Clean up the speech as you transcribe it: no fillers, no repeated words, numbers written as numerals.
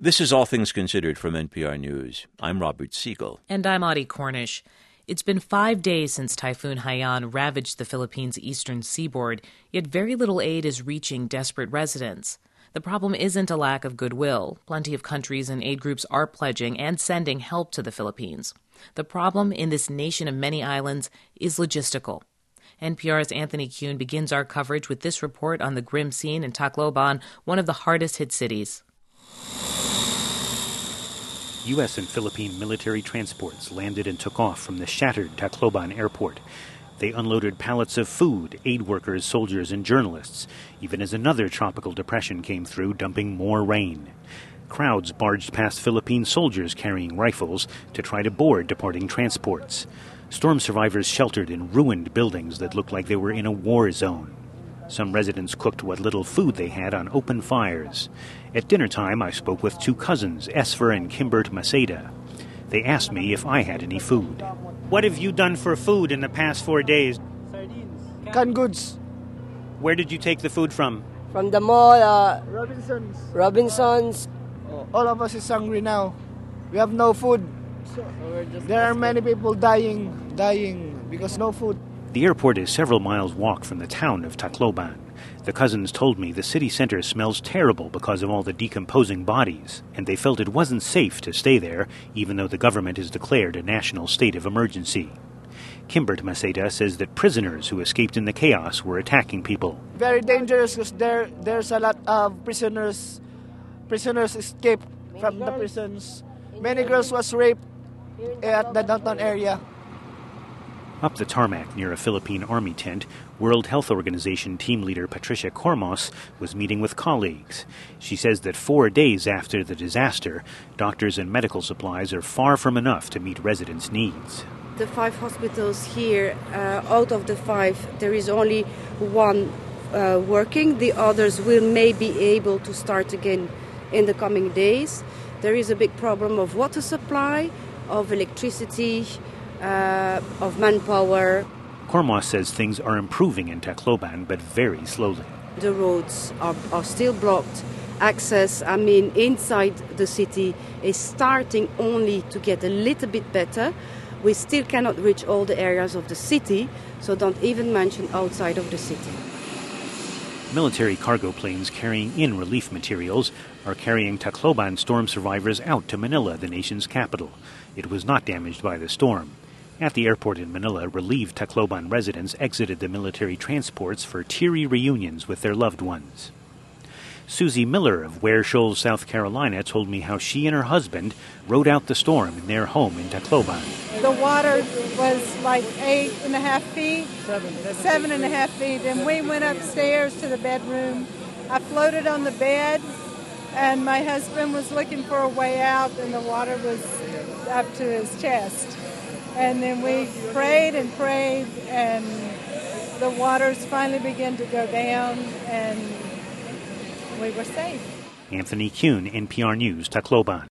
This is All Things Considered from NPR News. I'm Robert Siegel. And I'm Audie Cornish. It's been 5 days since Typhoon Haiyan ravaged the Philippines' eastern seaboard, yet very little aid is reaching desperate residents. The problem isn't a lack of goodwill. Plenty of countries and aid groups are pledging and sending help to the Philippines. The problem in this nation of many islands is logistical. NPR's Anthony Kuhn begins our coverage with this report on the grim scene in Tacloban, one of the hardest-hit cities. U.S. and Philippine military transports landed and took off from the shattered Tacloban airport. They unloaded pallets of food, aid workers, soldiers, and journalists, even as another tropical depression came through, dumping more rain. Crowds barged past Philippine soldiers carrying rifles to try to board departing transports. Storm survivors sheltered in ruined buildings that looked like they were in a war zone. Some residents cooked what little food they had on open fires. At dinner time, I spoke with two cousins, Esfer and Kimbert Maceda. They asked me if I had any food. What have you done for food in the past 4 days? Sardines. Canned goods. Where did you take the food from? From the mall. Robinsons. All of us is hungry now. We have no food. There are many people dying because no food. The airport is several miles walk from the town of Tacloban. The cousins told me the city center smells terrible because of all the decomposing bodies, and they felt it wasn't safe to stay there, even though the government has declared a national state of emergency. Kimbert Maceda says that prisoners who escaped in the chaos were attacking people. Very dangerous because there's a lot of prisoners escaped from the prisons. Many girls was raped at the downtown area. Up the tarmac near a Philippine Army tent, World Health Organization team leader Patricia Cormos was meeting with colleagues. She says that 4 days after the disaster, doctors and medical supplies are far from enough to meet residents' needs. The 5 hospitals here, out of the 5, there is only one working. The others will maybe be able to start again in the coming days. There is a big problem of water supply, of electricity, of manpower. Cormos says things are improving in Tacloban, but very slowly. The roads are still blocked. Access, inside the city is starting only to get a little bit better. We still cannot reach all the areas of the city, so don't even mention outside of the city. Military cargo planes carrying in relief materials are carrying Tacloban storm survivors out to Manila, the nation's capital. It was not damaged by the storm. At the airport in Manila, relieved Tacloban residents exited the military transports for teary reunions with their loved ones. Susie Miller of Ware Shoals, South Carolina, told me how she and her husband rode out the storm in their home in Tacloban. The water was like 8.5 feet, 7.5 feet, and we went upstairs to the bedroom. I floated on the bed, and my husband was looking for a way out, and the water was up to his chest. And then we prayed, and the waters finally began to go down, and we were safe. Anthony Kuhn, NPR News, Tacloban.